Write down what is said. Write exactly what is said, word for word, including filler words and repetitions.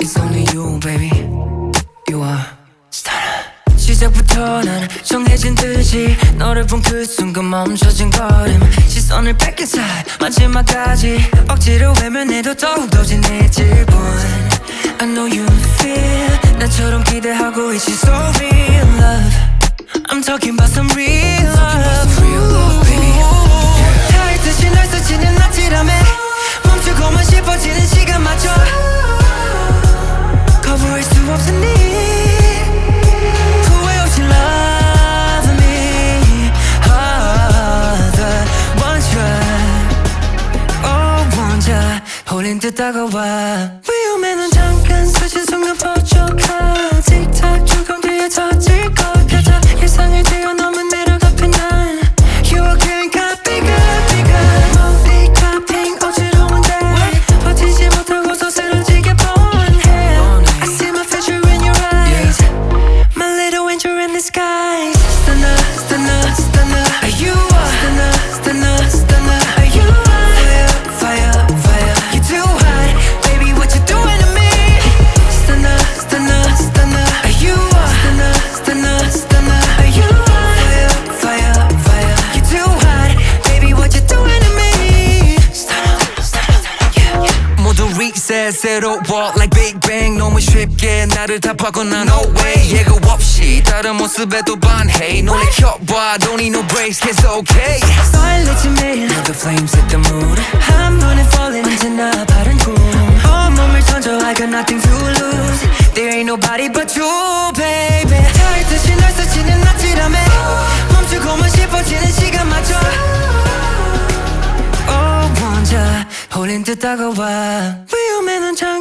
It's only you baby. You are stunner. 시작부터 난 정해진 듯이 너를 본 그 순간 멈춰진 걸음. 시선을 뺏긴 사이 마지막까지 억지로 외면해도 더욱더 진해질 뿐. I know you feel 나처럼 기대하고 있지. So real love. I'm talking about some real love. Real love baby. 닿을 듯이 날 스치는 아찔함에 멈추고만 싶어지는 시간마저 거부할 수 없으니 후회 없이 love me. Oh, the one try. Oh, 혼자 홀린 듯 다가와. 위험해 넌 잠깐 스친 순간 포착하. 틱탁 조금 뒤에 터질 것 같아. 예상을 뛰어넘은 매력 앞에 난 You again got bigger bigger. 멀리 카핑 어지러운데 버티지 못하고서 쓰러지게 뻔해. I see my future in your eyes. My little angel in disguise. Stunner, stunner, stunner. Are you a stunner, stunner, stunner? Are you a fire, fire, fire? You're too hot, baby. What you doing to me? Stunner, stunner, stunner. Are you a stunner, stunner, stunner? Are you a fire, fire, fire? You're too hot, baby. What you doing to me? Stunner, stunner, yeah, yeah. 모두 reset 새로워 like Big Bang. 너무 쉽게 나를 답하거나 no way. 예고 없이 다른 모습에도 반해. 놀래켜봐 don't need no breaks it's okay. 설레지 매일 너도 flames hit the mood. 한번에 falling 언제나 바른 꿈. 온몸을 던져 I got nothing to lose. There ain't nobody but you baby. 닿을 듯이 날 스치는 아찔함에 멈추고만 싶어지는 시간마저 Oh 혼자 홀린 듯 다가와. 위험해 넌 잘